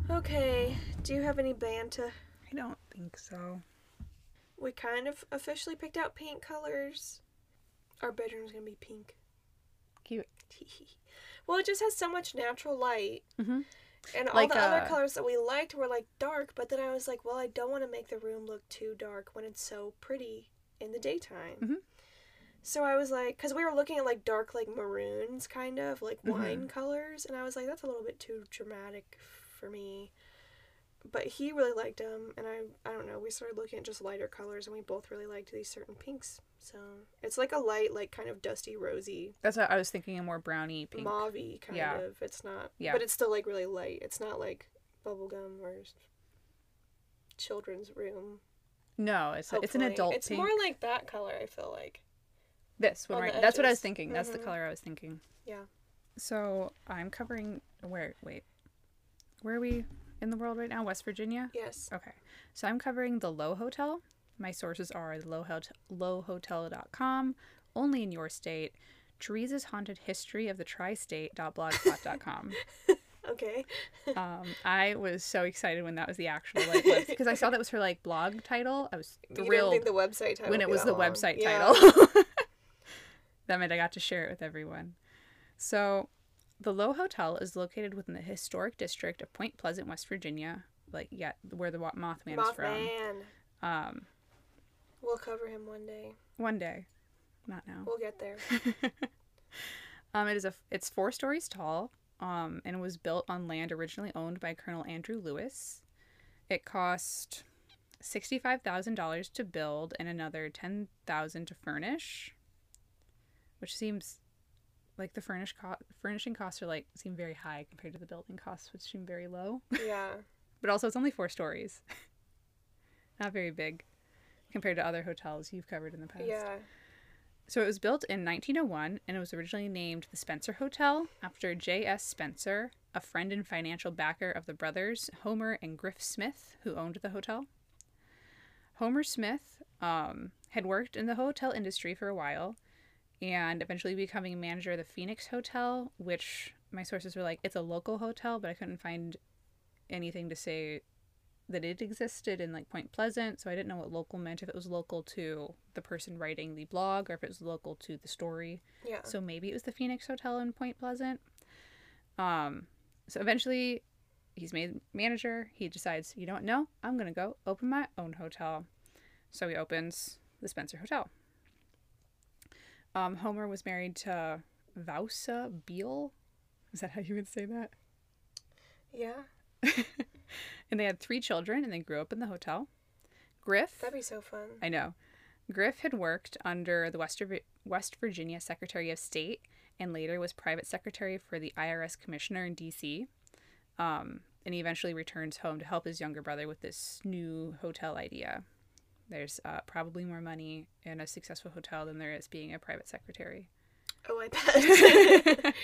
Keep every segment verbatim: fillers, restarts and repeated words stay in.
Okay, do you have any banta? I don't think so. We kind of officially picked out paint colors. Our bedroom's gonna be pink. Cute. Well, it just has so much natural light. Mm-hmm. And all Like, the other uh, colors that we liked were like dark, but then I was like, well, I don't want to make the room look too dark when it's so pretty in the daytime. Mm-hmm. So I was like, because we were looking at like dark, like maroons, kind of like wine Mm-hmm. colors, and I was like, that's a little bit too dramatic for me. But he really liked them, and I, I don't know, we started looking at just lighter colors, and we both really liked these certain pinks. So it's like a light, like kind of dusty, rosy, That's what I was thinking, a more brownie pink. mauve-y kind Yeah. of. It's not, Yeah. but it's still like really light. It's not like bubblegum or children's room. No, it's a, it's an hopefully. adult It's pink. more like that color, I feel like. This one, on right? the That's what I was edges. thinking. That's the Mhm. color I was thinking. Yeah. So I'm covering where? Wait, where are we in the world right now? West Virginia. Yes. Okay, so I'm covering the Low Hotel. My sources are the low hotel low hotel dot com, only in your state, Teresa's Haunted History of the Tri-State dot blogspot dot com. Okay. Um, I was so excited when that was the actual like web- because I saw that was her like blog title. I was You didn't thrilled think the website title when would it be was that the long. website Yeah. title. That meant I got to share it with everyone. So, the Low Hotel is located within the historic district of Point Pleasant, West Virginia, like yeah, where the Wa- Mothman is from. Mothman. Um, We'll cover him one day. one day, not now. We'll get there. um, it is a it's four stories tall. Um, and it was built on land originally owned by Colonel Andrew Lewis. It cost sixty-five thousand dollars to build and another ten thousand dollars to furnish, which seems like the furnish co- furnishing costs are like seem very high compared to the building costs, which seem very low. Yeah. But also, it's only four stories, not very big compared to other hotels you've covered in the past. Yeah. So it was built in nineteen oh one, and it was originally named the Spencer Hotel after J S Spencer, a friend and financial backer of the brothers Homer and Griff Smith, who owned the hotel. Homer Smith um, had worked in the hotel industry for a while, and eventually becoming manager of the Phoenix Hotel, which my sources were like, it's a local hotel, but I couldn't find anything to say that it existed in like Point Pleasant, so I didn't know what local meant, if it was local to the person writing the blog or if it was local to the story. Yeah. So maybe it was the Phoenix Hotel in Point Pleasant. Um, so eventually he's made manager. He decides, you know what, no, I'm going to go open my own hotel. So he opens the Spencer Hotel. Um, Homer was married to Vausa Beale. Is that how you would say that? Yeah. And they had three children, and they grew up in the hotel. Griff. That'd be so fun. I know. Griff had worked under the West, West Virginia Secretary of State and later was private secretary for the I R S commissioner in D C Um, and he eventually returns home to help his younger brother with this new hotel idea. There's uh, probably more money in a successful hotel than there is being a private secretary. Oh, I bet.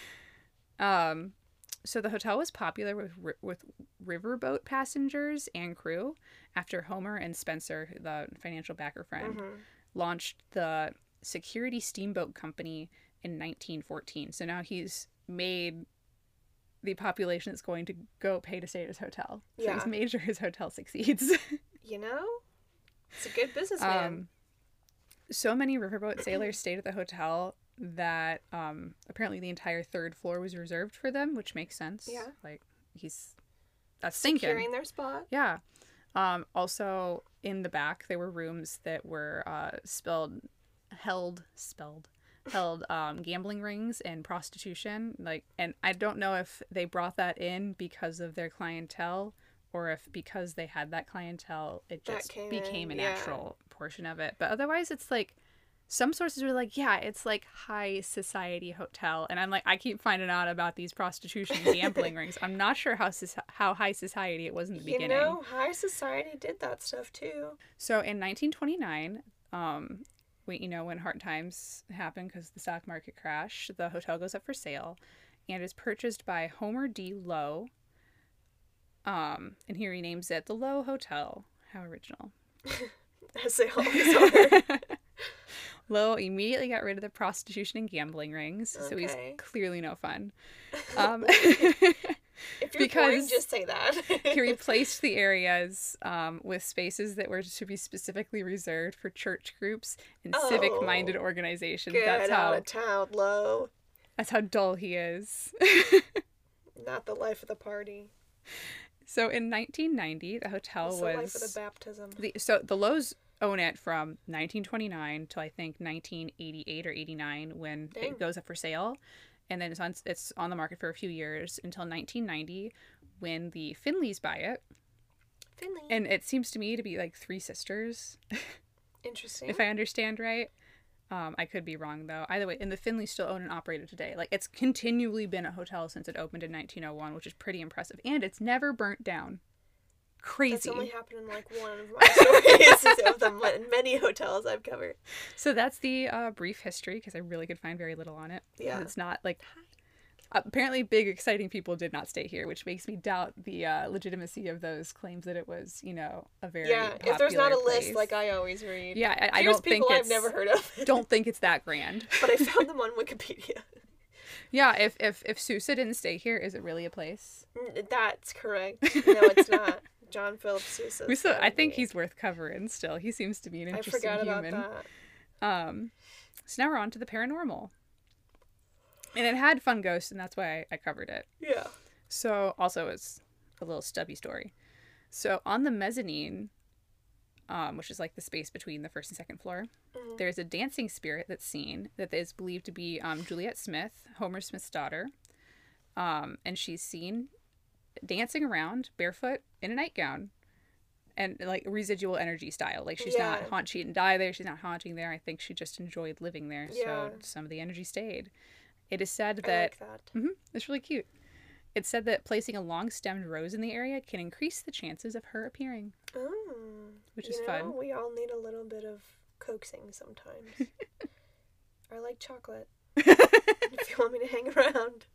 um, so the hotel was popular with with riverboat passengers and crew after Homer and Spencer, the financial backer friend, Mhm. launched the Security Steamboat Company in nineteen fourteen. So now he's made the population that's going to go pay to stay at his hotel. So Yeah. he's made sure his hotel succeeds. You know? It's a good businessman. Um, so many riverboat sailors stayed at the hotel that um, apparently the entire third floor was reserved for them, which makes sense. Yeah. Like, he's... That's thinking. Securing their spot. Yeah. Um, also, in the back, there were rooms that were uh, spelled... Held... Spelled... Held um, gambling rings and prostitution. Like, and I don't know if they brought that in because of their clientele or if because they had that clientele, it That just came became in, a yeah. natural portion of it. But otherwise, it's like... Some sources were like, yeah, it's like high society hotel. And I'm like, I keep finding out about these prostitution and gambling rings. I'm not sure how soci- how high society it was in the You beginning. know, high society did that stuff too. So in nineteen twenty-nine, um, we, you know, when hard times happen because the stock market crashed, the hotel goes up for sale and is purchased by Homer D. Lowe. Um, and he renames it the Lowe Hotel. How original. As they always are. Lowe immediately got rid of the prostitution and gambling rings, so he's Okay. clearly no fun. Um, If you're Because boring, just say that. he replaced the areas um, with spaces that were to be specifically reserved for church groups and Oh, civic-minded organizations. Get That's how out of town, Lo. that's how dull he is. Not the life of the party. So in nineteen ninety, the hotel It's was the life of the baptism. the so the Lowe's own it from nineteen twenty-nine till I think nineteen eighty-eight or eighty-nine when Dang. it goes up for sale, and then it's on it's on the market for a few years until nineteen ninety when the Finleys buy it. Finley. And it seems to me to be like three sisters, Interesting. if I understand right. Um, I could be wrong though. Either way, and the Finleys still own and operate it today. Like it's continually been a hotel since it opened in nineteen oh one, which is pretty impressive, and it's never burnt down. Crazy. That's only happened in like one of my stories of the many hotels I've covered. So that's the uh, brief history, because I really could find very little on it. Yeah. It's not like apparently big exciting people did not stay here, which makes me doubt the uh, legitimacy of those claims that it was, you know, a very Yeah, if there's not a popular list place. like I always read. Yeah, I, I Here's don't think people I've it's never heard of. don't think it's that grand. But I found them on Wikipedia. Yeah, if if if Sousa didn't stay here, is it really a place? Mm, That's correct. No, it's not. John Philip Sousa. We still, I think he's worth covering still. He seems to be an I interesting forgot about human. that. Um, so now we're on to the paranormal. And it had fun ghosts, and that's why I, I covered it. Yeah. So also it's a little stubby story. So on the mezzanine, um, which is like the space between the first and second floor, Mhm. there's a dancing spirit that's seen that is believed to be um, Juliet Smith, Homer Smith's daughter. Um, and she's seen dancing around barefoot in a nightgown and like residual energy style. Like she's Yeah. not haunt, she didn't die there. She's not haunting there. I think she just enjoyed living there. Yeah. So some of the energy stayed. It is said I that like that. hmm it's really cute. It's said that placing a long-stemmed rose in the area can increase the chances of her appearing, Mm. which You is know, fun. We all need a little bit of coaxing sometimes. I like chocolate. If you want me to hang around.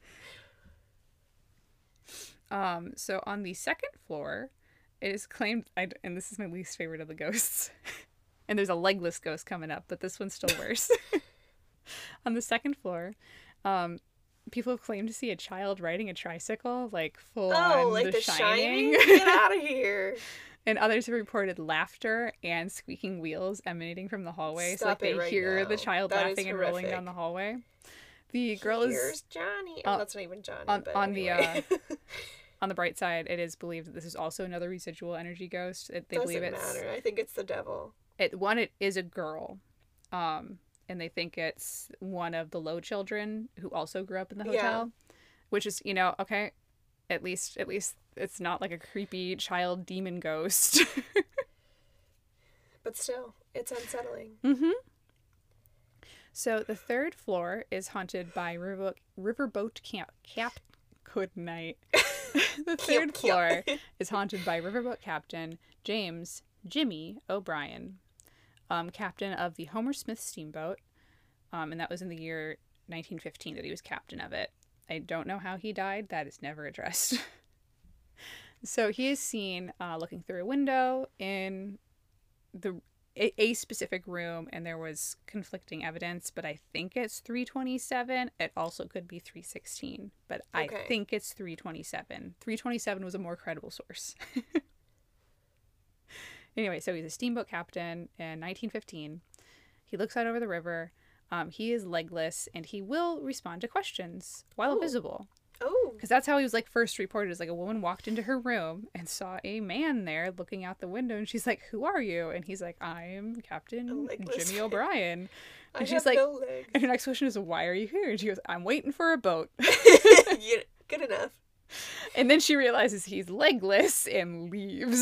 Um, so on the second floor, it is claimed, I, and this is my least favorite of the ghosts, and there's a legless ghost coming up, but this one's still worse. On the second floor, um, people have claimed to see a child riding a tricycle, like full Oh, on like The, the Shining. Shining? Get out of here. And others have reported laughter and squeaking wheels emanating from the hallway. so like Stop it they right hear now. the child That is laughing and rolling horrific. down the hallway. The girl is Here's Johnny. Oh, uh, that's not even Johnny. on- but on the, anyway. on the bright side, it is believed that this is also another residual energy ghost. It, they Doesn't believe it's matter. I think it's the devil. it one it is a girl, um, and they think it's one of the Lowe children who also grew up in the Yeah. hotel, which is, you know, okay, at least at least it's not like a creepy child demon ghost. But still, it's unsettling. Mm-hmm. So the third floor is haunted by riverboat riverboat camp cap. Good night. The third Camp, camp. floor is haunted by riverboat captain James Jimmy O'Brien, um, captain of the Homer Smith steamboat, um, and that was in the year nineteen fifteen that he was captain of it. I don't know how he died. That is never addressed. So he is seen uh, looking through a window in the a, a specific room, and there was conflicting evidence, but I think it's three twenty-seven. It also could be three sixteen, but I Okay. think it's three twenty-seven. three twenty-seven was a more credible source. Anyway, so he's a steamboat captain in nineteen fifteen. He looks out over the river. Um, he is legless, and he will respond to questions while Ooh. visible. Oh, Because that's how he was like first reported. Is like a woman walked into her room and saw a man there looking out the window, and she's like, "Who are you?" And he's like, "I'm A Captain legless Jimmy man. O'Brien." I And she's have like, no legs. and her next question is, "Why are you here?" And she goes, "I'm waiting for a boat." Yeah, good enough. And then she realizes he's legless and leaves.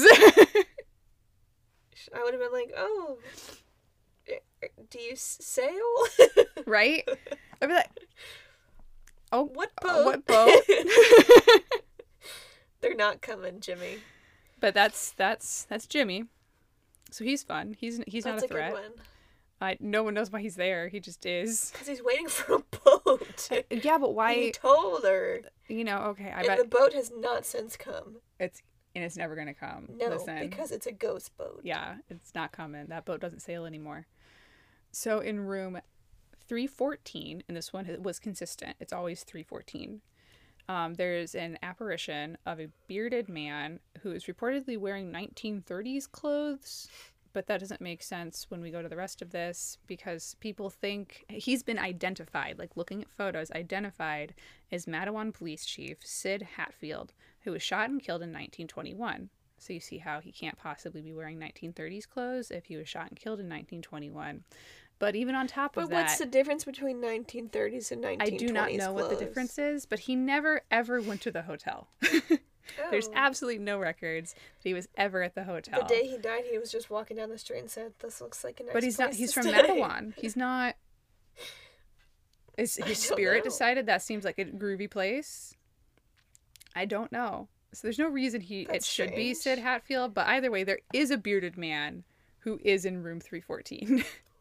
I would have been like, oh, eh, do you s- sail? Right? I'd be like, "Oh, What uh, boat? what boat?" They're not coming, Jimmy. But that's that's that's Jimmy. So he's fun. He's he's That's not a a threat. good one. I no one knows why he's there. He just is. Because he's waiting for a boat. Yeah, but He why? told her. You know, okay. I and bet the boat has not since come. it's and it's never gonna come. No, Listen, because it's a ghost boat. yeah, it's not coming. That boat doesn't sail anymore. So in room three fourteen, and this one was consistent. It's always three fourteen. Um, there's an apparition of a bearded man who is reportedly wearing nineteen thirties clothes, but that doesn't make sense when we go to the rest of this because people think he's been identified, like looking at photos, identified as Matawan Police Chief Sid Hatfield, who was shot and killed in nineteen twenty-one. So you see how he can't possibly be wearing nineteen thirties clothes if he was shot and killed in nineteen twenty-one. But even on top but of that... But what's the difference between nineteen thirties and nineteen twenties I do not know clothes? what the difference is, but he never, ever went to the hotel. Oh. There's absolutely no records that he was ever at the hotel. The day he died, he was just walking down the street and said, "This looks like a nice But he's place not. He's to from stay." Matawan. He's not. Is his spirit know. decided that seems like a groovy place? I don't know. So there's no reason he That's it should be strange. Sid Hatfield. But either way, there is a bearded man who is in room three fourteen.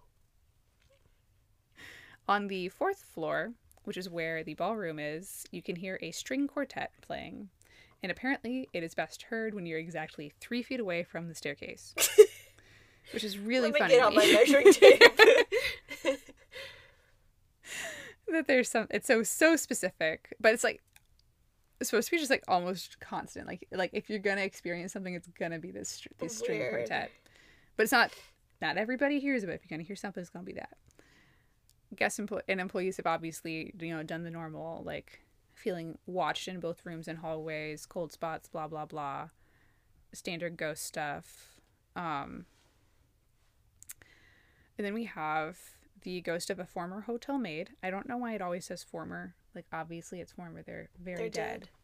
On the fourth floor, which is where the ballroom is, you can hear a string quartet playing. And apparently, it is best heard when you're exactly three feet away from the staircase. Which is really Let me funny. get to out me. my measuring tape. That there's some, it's so, so specific. But it's like, it's supposed to be just like almost constant. Like, like if you're going to experience something, it's going to be this, this string Weird. quartet. But it's not, not everybody hears it. If you're going to hear something, it's going to be that. Guest empl- and employees have obviously, you know, done the normal, like, feeling watched in both rooms and hallways, cold spots, blah, blah, blah. Standard ghost stuff. Um, and then we have the ghost of a former hotel maid. I don't know why it always says former. Like, obviously it's former. They're very They're dead.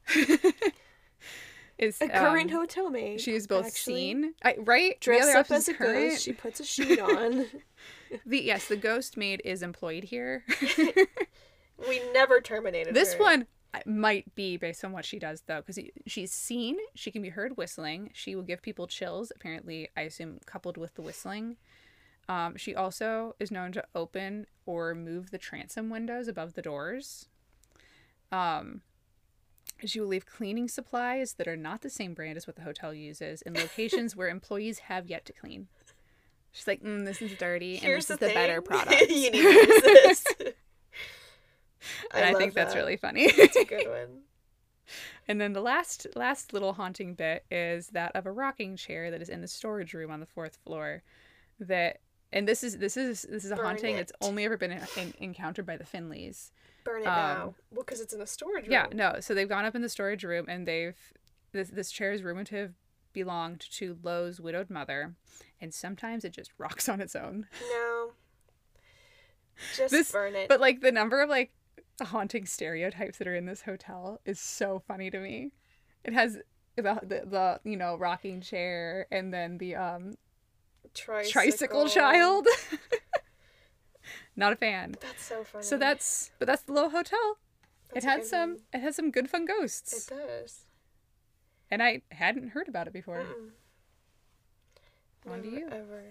Is a current um, hotel maid. She is both actually. seen, I, right? The Dressed other up option as is a current. ghost. She puts a sheet on. The yes, the ghost maid is employed here. We never terminated This her. one might be based on what she does, though, because she's seen. She can be heard whistling. She will give people chills, apparently, I assume, coupled with the whistling. Um, she also is known to open or move the transom windows above the doors. Um, she will leave cleaning supplies that are not the same brand as what the hotel uses in locations where employees have yet to clean. She's like, mm, this is dirty, and Here's this the is the better thing. product. You need to use this. And I, love think that's that. really funny. That's a good one. And then the last last little haunting bit is that of a rocking chair that is in the storage room on the fourth floor. That and this is this is this is a Burn haunting it. that's only ever been in, encountered by the Finleys. Burn it Um, now. Well, because it's in a storage room. Yeah, no. So they've gone up in the storage room and they've this this chair is rumored to have belonged to Lowe's widowed mother, and sometimes it just rocks on its own. No. Just This- burn it. But like the number of like haunting stereotypes that are in this hotel is so funny to me. It has the the, the you know rocking chair and then the um tricycle. tricycle child. Not a fan. That's so funny. So that's but that's the Lowe Hotel. That's it a had good some one. it had some good fun ghosts. It does. And I hadn't heard about it before. Mm-mm. On to Never you. Ever.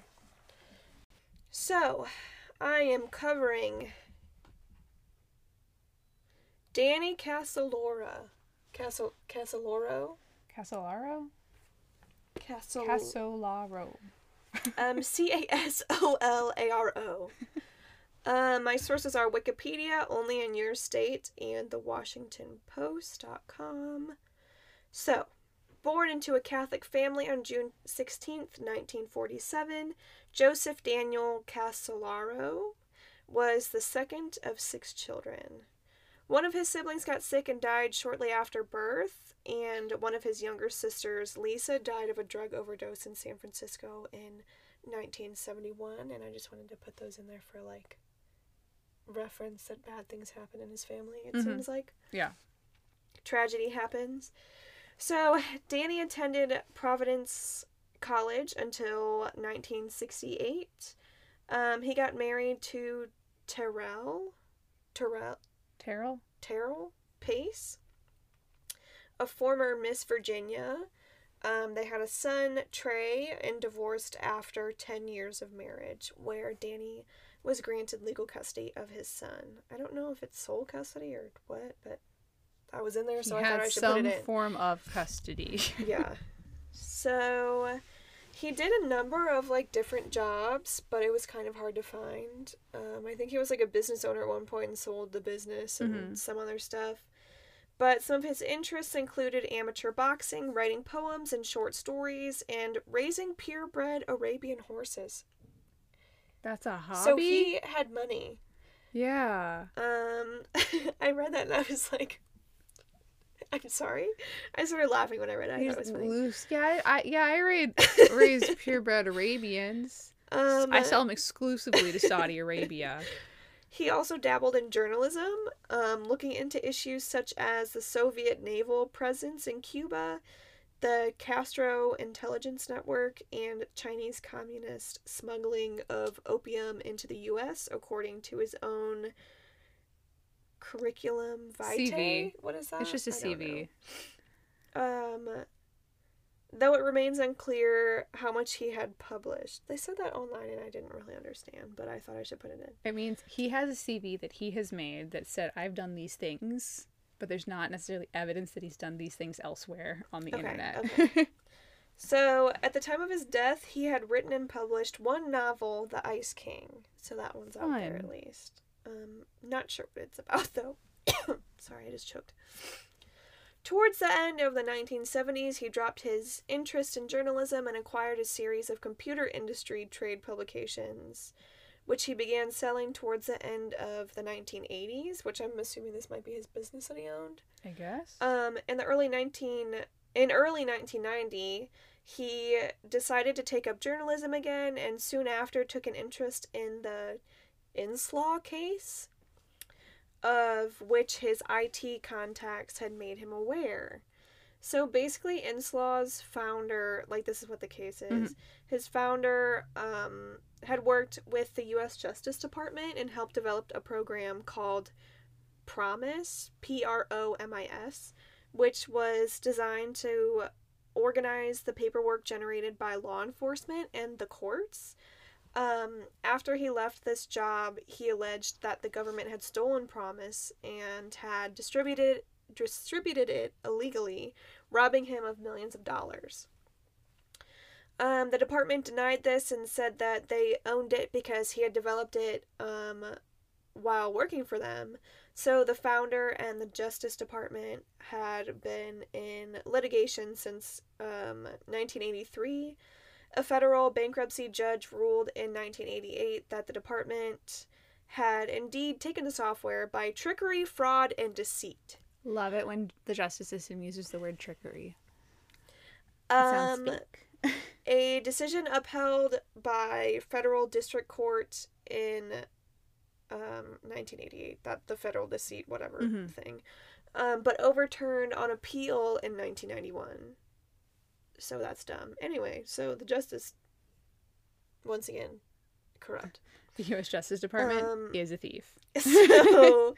So, I am covering Danny Casolora. Casol Casoloro? Casolaro? Casol Casolaro. um C A S O L A R O. Um, my sources are Wikipedia, Only in Your State, and the Washington Post dot com. So, born into a Catholic family on June sixteenth, nineteen forty-seven, Joseph Daniel Casolaro was the second of six children. One of his siblings got sick and died shortly after birth, and one of his younger sisters, Lisa, died of a drug overdose in San Francisco in nineteen seventy-one, and I just wanted to put those in there for, like, reference that bad things happen in his family, it Mhm. seems like. Yeah. Tragedy happens. So, Danny attended Providence College until nineteen sixty-eight. Um, he got married to Terrell, Terrell, Terrell? Terrell Pace, a former Miss Virginia. Um, they had a son, Trey, and divorced after ten years of marriage, where Danny was granted legal custody of his son. I don't know if it's sole custody or what, but I was in there, so he I thought had I should some put it in. form of custody. Yeah. So he did a number of like different jobs, but it was kind of hard to find. Um, I think he was like a business owner at one point and sold the business and Mhm. some other stuff. But some of his interests included amateur boxing, writing poems and short stories, and raising purebred Arabian horses. That's a hobby? So he had money. Yeah. Um, I read that and I was like, I'm sorry. I started laughing when I read it. I He's thought it was funny. loose. Yeah, I yeah I raised raised purebred Arabians. Um, I sell them exclusively to Saudi Arabia. He also dabbled in journalism, um, looking into issues such as the Soviet naval presence in Cuba, the Castro intelligence network, and Chinese communist smuggling of opium into the U S, according to his own curriculum vitae. C V. What is that? It's just a I C don't V. know. Um, though it remains unclear how much he had published. They said that online and I didn't really understand, but I thought I should put it in. It means he has a C V that he has made that said, I've done these things, but there's not necessarily evidence that he's done these things elsewhere on the Okay, internet. okay. So, at the time of his death, he had written and published one novel, The Ice King. So that one's out there Fun. at least. Um, not sure what it's about, though. Sorry, I just choked. Towards the end of the nineteen seventies, he dropped his interest in journalism and acquired a series of computer industry trade publications, which he began selling towards the end of the nineteen eighties, which I'm assuming this might be his business that he owned. I guess. Um, in the early nineteen in early nineteen ninety, he decided to take up journalism again, and soon after took an interest in the Inslaw case, of which his I T contacts had made him aware. So basically, Inslaw's founder, like this is what the case is, Mhm. his founder um, had worked with the U S Justice Department and helped develop a program called PROMIS, P R O M I S, which was designed to organize the paperwork generated by law enforcement and the courts. Um, after he left this job, he alleged that the government had stolen PROMIS and had distributed distributed it illegally, robbing him of millions of dollars. Um, the department denied this and said that they owned it because he had developed it um, while working for them. So the founder and the Justice Department had been in litigation since um, nineteen eighty-three. A federal bankruptcy judge ruled in nineteen eighty-eight that the department had indeed taken the software by trickery, fraud, and deceit. Love it when the justice system uses the word trickery. It sounds Um, fake. a decision upheld by federal district court in um, nineteen eighty-eight, that the federal deceit, whatever Mhm. thing, um, but overturned on appeal in nineteen ninety-one. So that's dumb. Anyway, so the justice, once again, corrupt. The U S Justice Department Um, is a thief. So,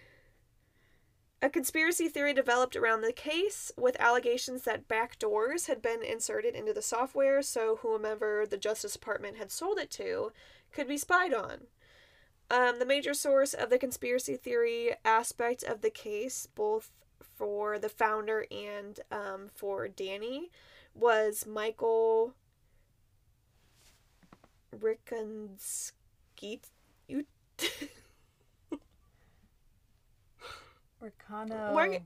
a conspiracy theory developed around the case with allegations that backdoors had been inserted into the software so whomever the Justice Department had sold it to could be spied on. Um, the major source of the conspiracy theory aspect of the case, both for the founder and um, for Danny, was Michael Rickenskite. Ricano. Mark-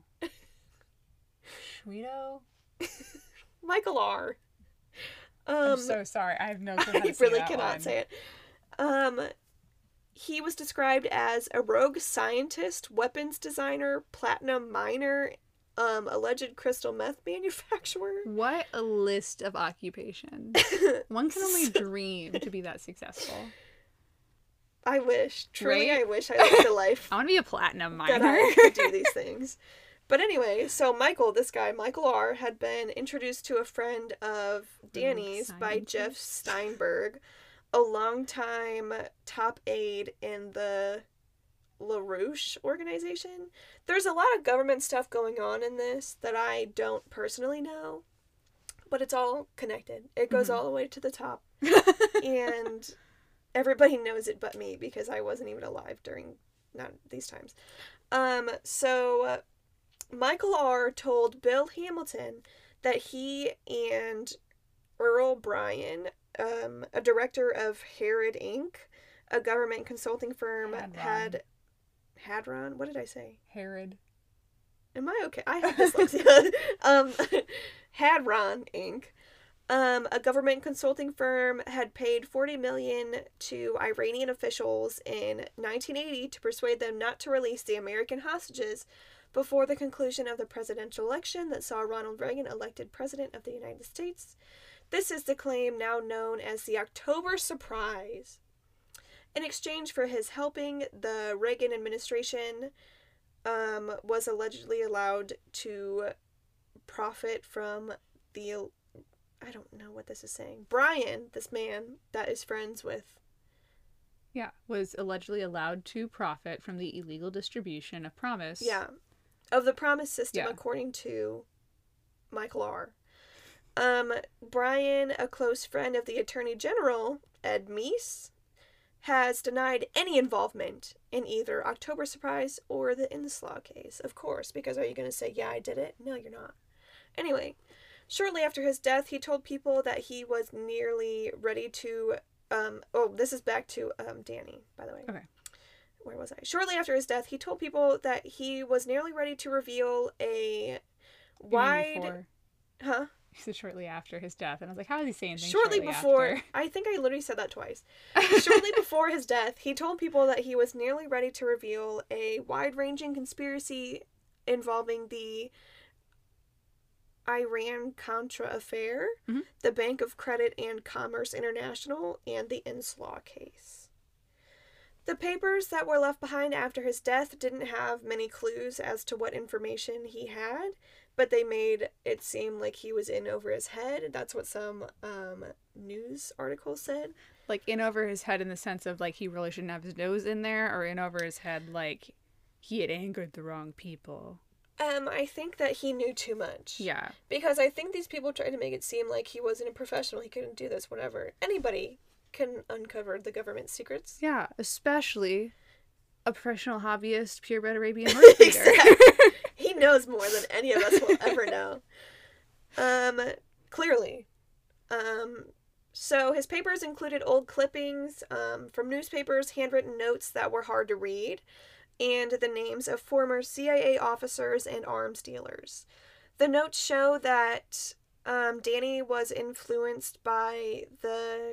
Schwedo? Michael R. Um, I'm so sorry. I have no clue how I to say really that cannot one. say it. Um, he was described as a rogue scientist, weapons designer, platinum miner, um, alleged crystal meth manufacturer. What a list of occupations. One can only dream to be that successful. I wish. Truly, Right? I wish I lived a life I want to be a platinum that miner. I could do these things. But anyway, so Michael, this guy, Michael R., had been introduced to a friend of Danny's by Jeff scientist. Steinberg, a longtime top aide in the LaRouche organization. There's a lot of government stuff going on in this that I don't personally know, but it's all connected. It goes Mhm. all the way to the top, and everybody knows it but me because I wasn't even alive during not these times. Um, so uh, Michael R. told Bill Hamilton that he and Earl Bryan, um, a director of Herod Incorporated, a government consulting firm, Hadron. had Hadron. What did I say? Herod. Am I okay? I have dyslexia. um, Hadron Incorporated. Um, a government consulting firm had paid forty million dollars to Iranian officials in nineteen eighty to persuade them not to release the American hostages before the conclusion of the presidential election that saw Ronald Reagan elected president of the United States. This is the claim now known as the October Surprise. In exchange for his helping, the Reagan administration um, was allegedly allowed to profit from the... I don't know what this is saying. Brian, this man that is friends with... Yeah, was allegedly allowed to profit from the illegal distribution of Promise. Yeah. Of the Promise system, Yeah. according to Michael R. Um, Brian, a close friend of the Attorney General, Ed Meese, has denied any involvement in either October Surprise or the Inslaw case. Of course, because are you going to say, yeah, I did it? No, you're not. Anyway... Shortly after his death, he told people that he was nearly ready to, um, oh, this is back to, um, Danny, by the way. Okay. Where was I? Shortly after his death, he told people that he was nearly ready to reveal a wide, Before. huh? He said shortly after his death, and I was like, how is he saying things Shortly, shortly before, after? I think I literally said that twice. Shortly before his death, he told people that he was nearly ready to reveal a wide-ranging conspiracy involving the Iran-Contra affair, mm-hmm. the Bank of Credit and Commerce International, and the Inslaw case. The papers that were left behind after his death didn't have many clues as to what information he had, but they made it seem like he was in over his head. That's what some um, news articles said. Like, in over his head in the sense of, like, he really shouldn't have his nose in there, or in over his head, like, he had angered the wrong people. Um, I think that he knew too much. Yeah. Because I think these people tried to make it seem like he wasn't a professional, he couldn't do this, whatever. Anybody can uncover the government secrets. Yeah, especially a professional hobbyist, purebred Arabian horse breeder. He knows more than any of us will ever know. Um, clearly. Um, so his papers included old clippings um, from newspapers, handwritten notes that were hard to read, and the names of former C I A officers and arms dealers. The notes show that um, Danny was influenced by the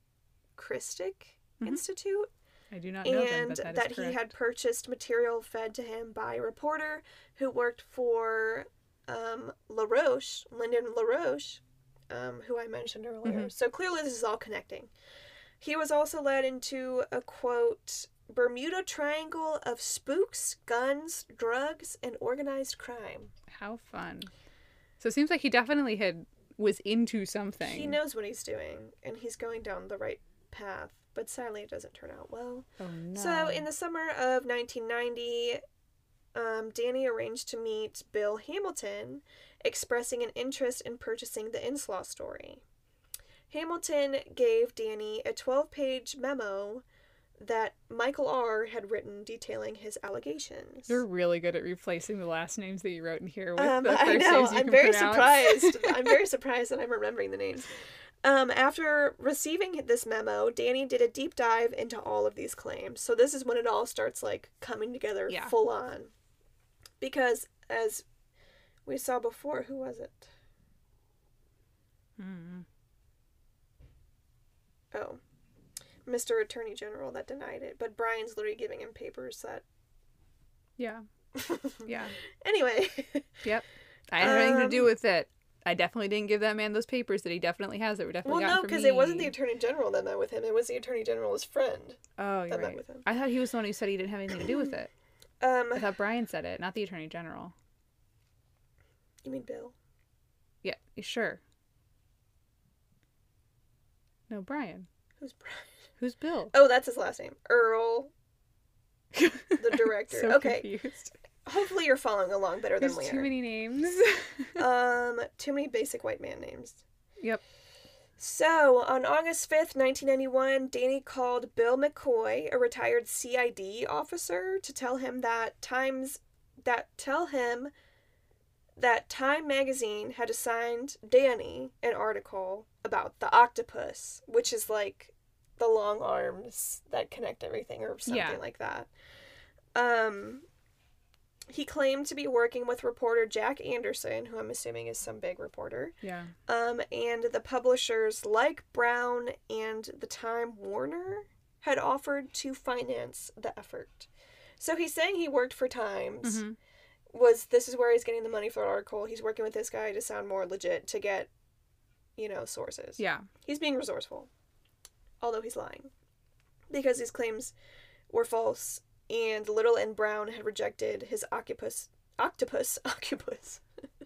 Christic mm-hmm. Institute. I do not know and them, but that, that is he correct. had purchased material fed to him by a reporter who worked for um, LaRoche, Lyndon LaRoche, um, who I mentioned earlier. Mm-hmm. So clearly this is all connecting. He was also led into a, quote, Bermuda Triangle of spooks, guns, drugs, and organized crime. How fun. So it seems like he definitely had was into something. He knows what he's doing, and he's going down the right path, but sadly it doesn't turn out well. Oh, no. So in the summer of nineteen ninety, um, Danny arranged to meet Bill Hamilton, expressing an interest in purchasing the Inslaw story. Hamilton gave Danny a twelve-page memo that Michael R. had written detailing his allegations. You're really good at replacing the last names that you wrote in here with Um, the first I know. names you I'm can very pronounce. surprised. I'm very surprised that I'm remembering the names. Um, after receiving this memo, Danny did a deep dive into all of these claims. So this is when it all starts, like, coming together Yeah. full on. Because, as we saw before, who was it? Mm-hmm. Oh. Mister Attorney General that denied it. But Brian's literally giving him papers that... Yeah. Yeah. Anyway. Yep. I had nothing to do Um, with it. I definitely didn't give that man those papers that he definitely has that were definitely Well, gotten no, from because me. it wasn't the Attorney General that met with him. It was the Attorney General's friend Oh, you're that met right. with him. I thought he was the one who said he didn't have anything to do with it. Um, I thought Brian said it, not the Attorney General. You mean Bill? Yeah, sure. No, Brian. Who's Brian? Who's Bill? Oh, that's his last name. Earl, the director. So Okay. confused. Hopefully you're following along better There's than we too are. many names. Um, too many basic white man names. Yep. So, on August fifth, nineteen ninety-one, Danny called Bill McCoy, a retired C I D officer, to tell him that Times that tell him that Time magazine had assigned Danny an article about the octopus, which is like the long arms that connect everything or something Yeah. like that. Um He claimed to be working with reporter Jack Anderson, who I'm assuming is some big reporter. Yeah. Um, and the publishers like Brown and the Time Warner had offered to finance the effort. So he's saying he worked for Times. Mm-hmm. Was this is where he's getting the money for the article. He's working with this guy to sound more legit to get, you know, sources. Yeah. He's being resourceful, although he's lying, because his claims were false, and Little and Brown had rejected his octopus, octopus, octopus,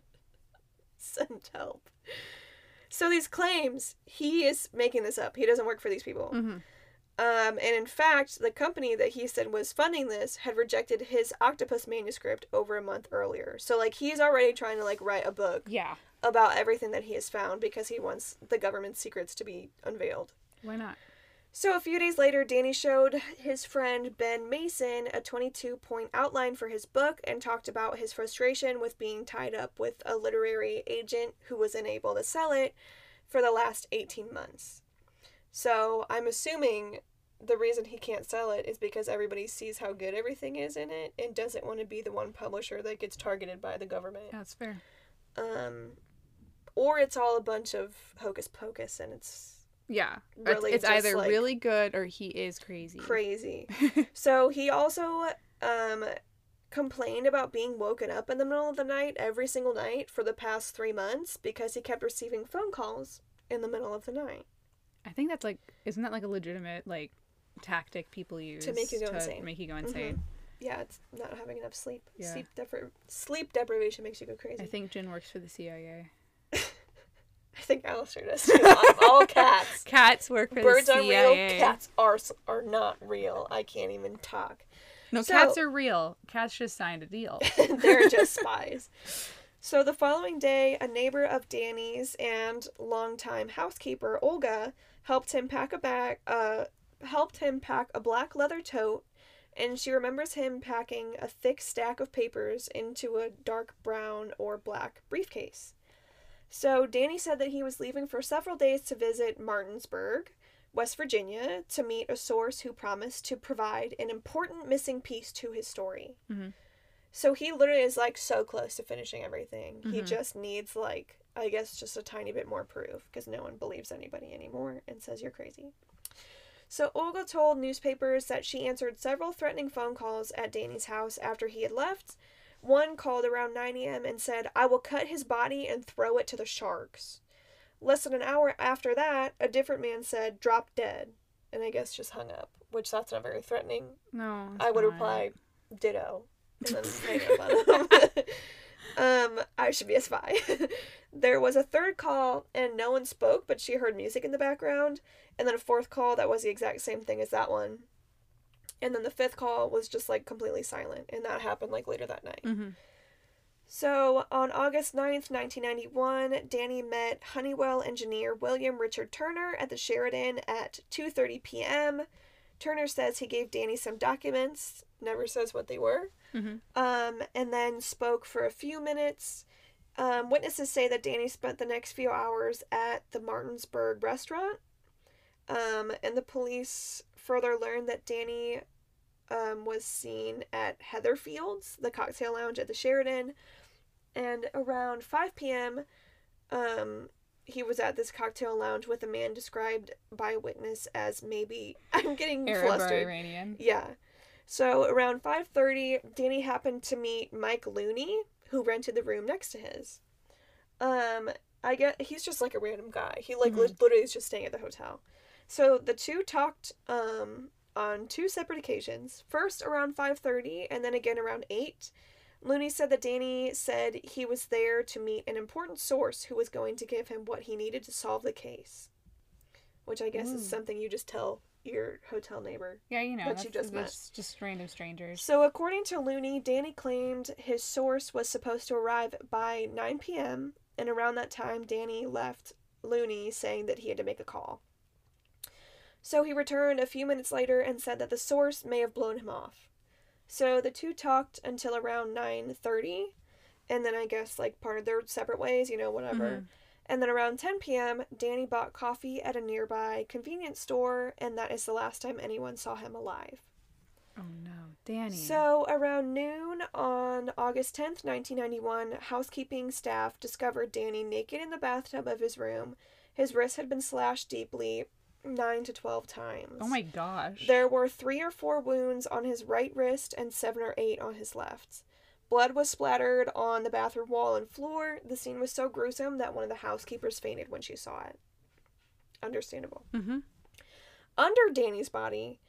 send help. So these claims, he is making this up. He doesn't work for these people. Mm-hmm. Um, and in fact, the company that he said was funding this had rejected his octopus manuscript over a month earlier. So, like, he's already trying to, like, write a book Yeah. about everything that he has found because he wants the government's secrets to be unveiled. Why not? So a few days later, Danny showed his friend Ben Mason a twenty-two point outline for his book and talked about his frustration with being tied up with a literary agent who was unable to sell it for the last eighteen months. So I'm assuming the reason he can't sell it is because everybody sees how good everything is in it and doesn't want to be the one publisher that gets targeted by the government. That's fair. Um, or it's all a bunch of hocus pocus and it's Yeah. really it's just, either like, really good or he is crazy. crazy. So he also um, complained about being woken up in the middle of the night every single night for the past three months because he kept receiving phone calls in the middle of the night. I think that's like, isn't that like a legitimate like tactic people use To make you go to insane. make you go insane? Yeah, it's not having enough sleep. Yeah. Sleep, depri- sleep deprivation makes you go crazy. I think Jen works for the C I A. I think Alistair does too. I'm all cats. Cats work for Birds the are C I A. real. Cats are are not real. I can't even talk. No, So- cats are real. Cats just signed a deal. They're just spies. So the following day, a neighbor of Danny's and longtime housekeeper Olga helped him pack a bag. Uh, helped him pack a black leather tote, and she remembers him packing a thick stack of papers into a dark brown or black briefcase. So Danny said that he was leaving for several days to visit Martinsburg, West Virginia, to meet a source who promised to provide an important missing piece to his story. Mhm. So he literally is, like, so close to finishing everything. He Mhm. just needs, like, I guess just a tiny bit more proof, because no one believes anybody anymore and says you're crazy. So Olga told newspapers that she answered several threatening phone calls at Danny's house after he had left. One called around nine a.m. and said, "I will cut his body and throw it to the sharks." Less than an hour after that, a different man said, "Drop dead," and I guess just hung up, which that's not very threatening. No. it's I would not. reply, "Ditto," and then hang up on him. um, I should be a spy. There was a third call, and no one spoke, but she heard music in the background, and then a fourth call that was the exact same thing as that one. And then the fifth call was just, like, completely silent, and that happened, like, later that night. Mhm. So, on August ninth, nineteen ninety-one, Danny met Honeywell engineer William Richard Turner at the Sheridan at two thirty p.m. Turner says he gave Danny some documents, never says what they were, Mhm. um, and then spoke for a few minutes. Um, witnesses say that Danny spent the next few hours at the Martinsburg restaurant, um, and the police further learned that Danny um, was seen at Heatherfield's, the cocktail lounge at the Sheridan, and around five p.m., um, he was at this cocktail lounge with a man described by a witness as maybe, I'm getting Arab or flustered. Iranian. Yeah. So around five thirty, Danny happened to meet Mike Looney, who rented the room next to his. Um, I get he's just like a random guy. He like Mhm. li- literally is just staying at the hotel. So the two talked um on two separate occasions. First around five thirty and then again around eight. Looney said that Danny said he was there to meet an important source who was going to give him what he needed to solve the case. Which I guess Ooh. is something you just tell your hotel neighbor. Yeah, you know. That That's, you just met. that's just random strangers. So, according to Looney, Danny claimed his source was supposed to arrive by nine p.m., and around that time, Danny left Looney saying that he had to make a call. So, he returned a few minutes later and said that the source may have blown him off. So, the two talked until around nine thirty, and then I guess, like, parted their separate ways, you know, whatever. Mhm. And then around ten p.m., Danny bought coffee at a nearby convenience store, and that is the last time anyone saw him alive. Oh no. Danny. So, around noon on August tenth, nineteen ninety-one, housekeeping staff discovered Danny naked in the bathtub of his room. His wrist had been slashed deeply, nine to twelve times. Oh my gosh. There were three or four wounds on his right wrist and seven or eight on his left. Blood was splattered on the bathroom wall and floor. The scene was so gruesome that one of the housekeepers fainted when she saw it. Understandable. Mm-hmm. Under Danny's body,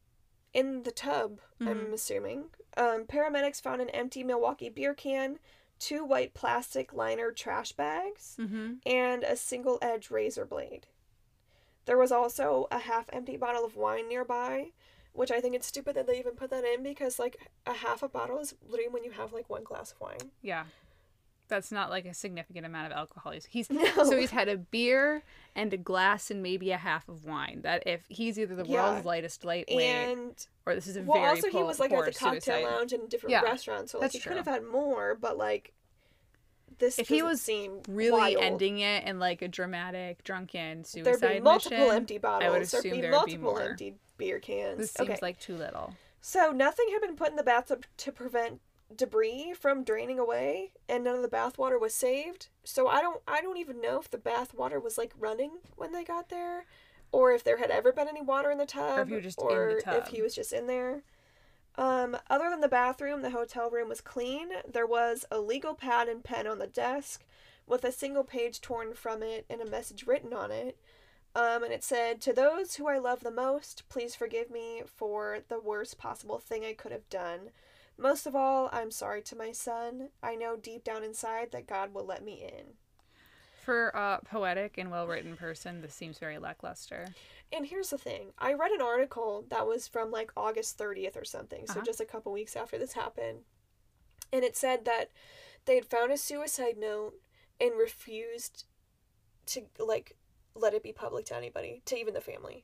in the tub, mm-hmm. I'm assuming, um, paramedics found an empty Milwaukee beer can, two white plastic liner trash bags, mm-hmm. and a single-edged razor blade. There was also a half-empty bottle of wine nearby, which I think it's stupid that they even put that in because, like, a half a bottle is literally when you have, like, one glass of wine. Yeah. That's not, like, a significant amount of alcohol. He's, he's no. So he's had a beer and a glass and maybe a half of wine. That if he's either the yeah. world's lightest lightweight and, or this is a well, very also poor, he was, like, at the cocktail suicide. lounge in different yeah, restaurants, so, like, he true. could have had more, but, like, this if he was seem really wild. ending it in, like, a dramatic, drunken suicide There'd be multiple mission, empty bottles. I would assume There'd be there'd multiple be more. empty beer cans. This seems okay. like too little. So nothing had been put in the bathtub to prevent debris from draining away, and none of the bath water was saved. So I don't I don't even know if the bath water was, like, running when they got there, or if there had ever been any water in the tub, or if he was just, or in the tub. if he was just in there. Um, other than the bathroom, the hotel room was clean. There was a legal pad and pen on the desk with a single page torn from it and a message written on it. Um, and it said, "To those who I love the most, please forgive me for the worst possible thing I could have done. Most of all, I'm sorry to my son. I know deep down inside that God will let me in." For a poetic and well-written person, this seems very lackluster. And here's the thing. I read an article that was from, like, August thirtieth or something, so uh-huh. just a couple weeks after this happened. And it said that they had found a suicide note and refused to, like, let it be public to anybody, to even the family.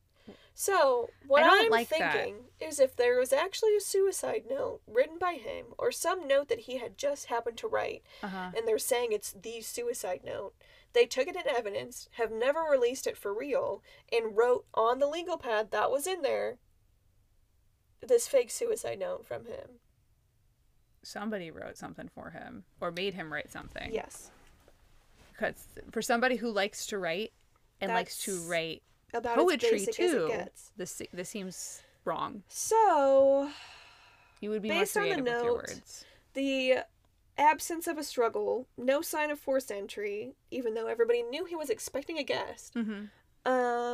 So, what I'm like thinking that. is if there was actually a suicide note written by him, or some note that he had just happened to write, uh-huh. and they're saying it's the suicide note, they took it in evidence, have never released it for real, and wrote on the legal pad that was in there this fake suicide note from him. Somebody wrote something for him, or made him write something. Yes. Because for somebody who likes to write and That's likes to write about poetry as basic too, as it gets. this this seems wrong. So, You would be based more on the creative with your note, words. the absence of a struggle, no sign of forced entry, even though everybody knew he was expecting a guest. Mm-hmm.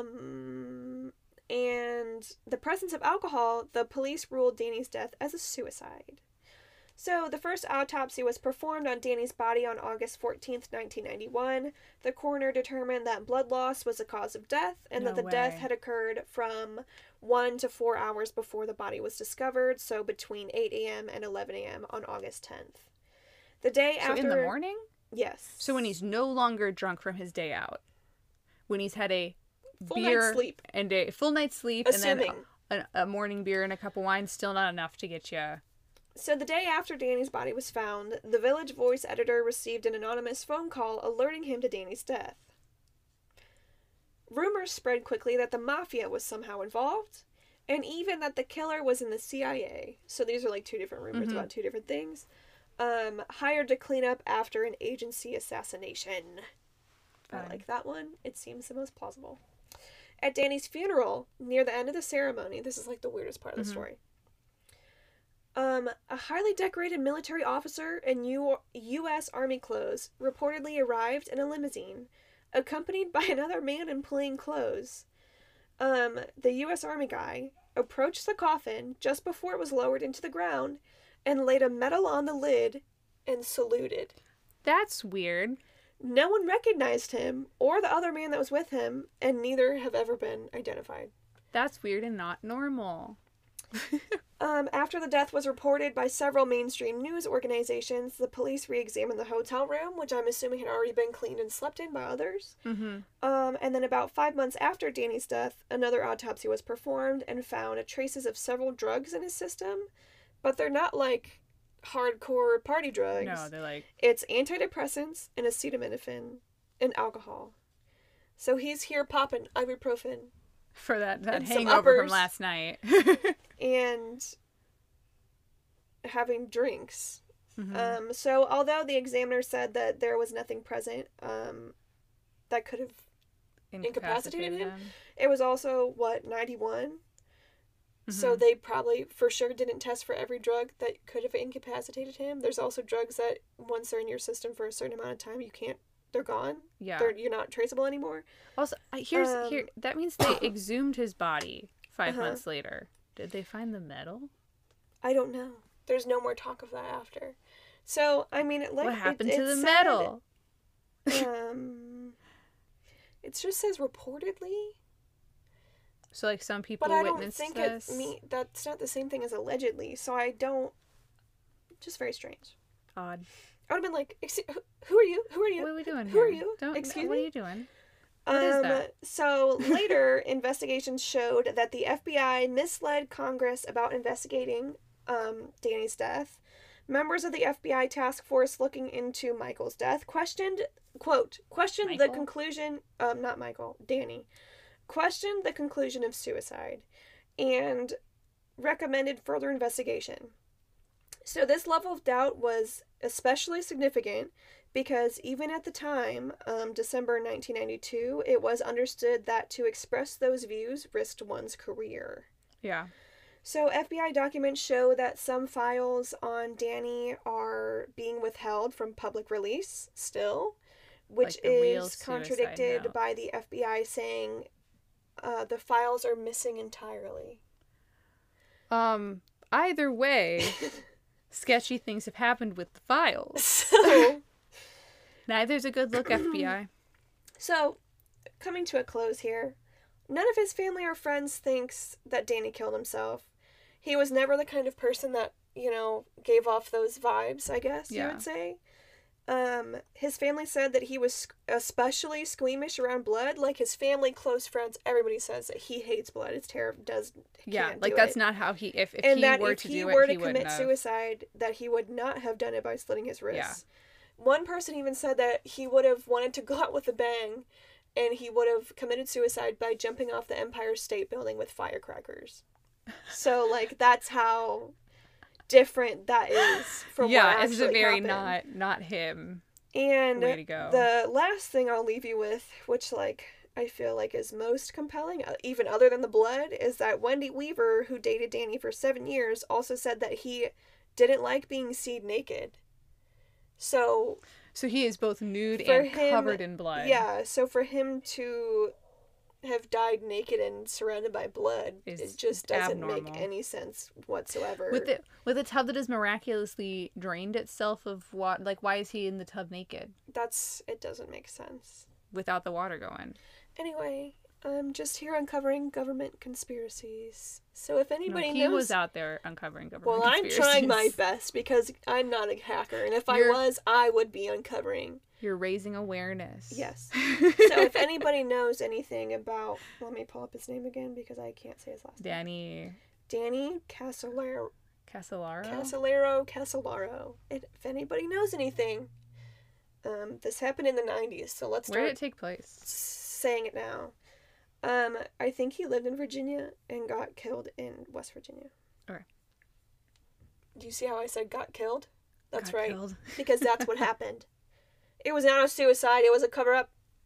Um, and the presence of alcohol, the police ruled Danny's death as a suicide. So, the first autopsy was performed on Danny's body on August fourteenth, nineteen ninety-one. The coroner determined that blood loss was the cause of death, and No that the way. death had occurred from one to four hours before the body was discovered, so between eight a.m. and eleven a.m. on August tenth. The day So after... in the morning? Yes. So when he's no longer drunk from his day out, when he's had a Full beer night's sleep. and a full night's sleep, Assuming. and then a, a morning beer and a cup of wine, still not enough to get you... So the day after Danny's body was found, the Village Voice editor received an anonymous phone call alerting him to Danny's death. Rumors spread quickly that the mafia was somehow involved, and even that the killer was in the C I A. So these are like two different rumors Mhm. about two different things. Um, hired to clean up after an agency assassination. Fine. I like that one. It seems the most plausible. At Danny's funeral, near the end of the ceremony, this is like the weirdest part of the Mhm. story. Um, a highly decorated military officer in U- U.S. Army clothes reportedly arrived in a limousine, accompanied by another man in plain clothes. Um, the U S. Army guy approached the coffin just before it was lowered into the ground and laid a medal on the lid and saluted. That's weird. No one recognized him or the other man that was with him, and neither have ever been identified. That's weird and not normal. Um, after the death was reported by several mainstream news organizations, the police re-examined the hotel room, which I'm assuming had already been cleaned and slept in by others. Mm-hmm. Um, and then about five months after Danny's death, another autopsy was performed and found traces of several drugs in his system, but they're not like hardcore party drugs. No, they're like... It's antidepressants and acetaminophen and alcohol. So he's here popping ibuprofen. For that, that And some hangover from uppers. last night. And having drinks. Mm-hmm. Um, so although the examiner said that there was nothing present um, that could have incapacitated him, them. it was also, what, ninety-one? Mm-hmm. So they probably for sure didn't test for every drug that could have incapacitated him. There's also drugs that once they're in your system for a certain amount of time, you can't, they're gone. Yeah. They're, you're not traceable anymore. Also, here's Um, here that means they exhumed his body five Uh-huh. months later. Did they find the medal? I don't know. There's no more talk of that after. So, I mean, it, like, What happened it, to it the said, medal? Um, it just says reportedly. So, like, some people But I don't witnessed think this. it me that's not the same thing as allegedly. So I don't. Just very strange. Odd. I would have been like, "Excuse, who- who are you? Who are you? What are we doing Who here? are you? Don't, Excuse what me? are you doing? What is um, that? So later, investigations showed that the F B I misled Congress about investigating um, Danny's death. Members of the F B I task force looking into Michael's death questioned, quote, questioned the Michael? conclusion, um, not Michael, Danny, questioned the conclusion of suicide and recommended further investigation. So this level of doubt was especially significant because even at the time, um, December nineteen ninety-two, it was understood that to express those views risked one's career. Yeah. So F B I documents show that some files on Danny are being withheld from public release still, which Like the real is suicide contradicted note. by the F B I saying uh, the files are missing entirely. Um, either way, sketchy things have happened with the files. So, Neither's a good look, F B I. so coming to a close here, none of his family or friends thinks that Danny killed himself. He was never the kind of person that, you know, gave off those vibes, I guess Yeah. you would say. Um, his family said that he was especially squeamish around blood. Like, his family, close friends, everybody says that he hates blood. It's terrible. Does Yeah, can't like do that's it. not how he. If, if And he that were if to he do were it, to he wouldn't commit have. suicide, that he would not have done it by slitting his wrists. Yeah. One person even said that he would have wanted to go out with a bang, and he would have committed suicide by jumping off the Empire State Building with firecrackers. So, like, that's how different that is from yeah, what it's a actually very happened. not not him. And way to go. the last thing I'll leave you with, which, like, I feel like is most compelling, uh, even other than the blood, is that Wendy Weaver, who dated Danny for seven years, also said that he didn't like being seen naked. So, So he is both nude For and him, covered in blood. yeah, so for him to have died naked and surrounded by blood, Is it just doesn't abnormal. make any sense whatsoever. With the with a tub that has miraculously drained itself of water, like why is he in the tub naked That's, it doesn't make sense. without the water going? Anyway, I'm just here uncovering government conspiracies. So if No, anybody he knows... was out there uncovering government Well, I'm conspiracies. trying my best because I'm not a hacker, and if I You're- was, I would be uncovering. You're raising awareness. Yes. So if anybody knows anything about... Let me pull up his name again because I can't say his last name. Danny Danny Casolaro. Casolaro. Casolaro, Casolaro. If anybody knows anything, um, this happened in the nineties, so let's Where start did it take place? saying it now. Um, I think he lived in Virginia and got killed in West Virginia. Okay. Do you see how I said got killed? That's Got right. killed. Because that's what happened. It was not a suicide, it was a cover-up.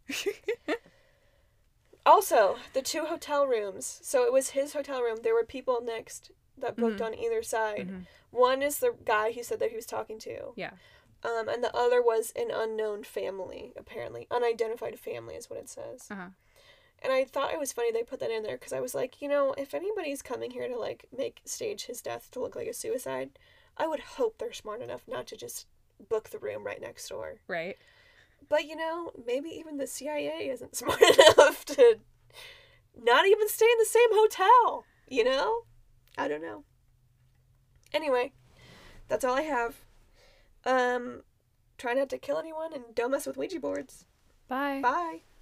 Also, the two hotel rooms. So it was his hotel room. There were people next that booked Mhm. on either side. Mhm. One is the guy he said that he was talking to. Yeah. Um, and the other was an unknown family, apparently. Unidentified family is what it says. Uh huh. And I thought it was funny they put that in there because I was like, you know, if anybody's coming here to, like, make stage his death to look like a suicide, I would hope they're smart enough not to just book the room right next door. Right. But, you know, maybe even the C I A isn't smart enough to not even stay in the same hotel, you know? I don't know. Anyway, that's all I have. Um, try not to kill anyone and don't mess with Ouija boards. Bye. Bye.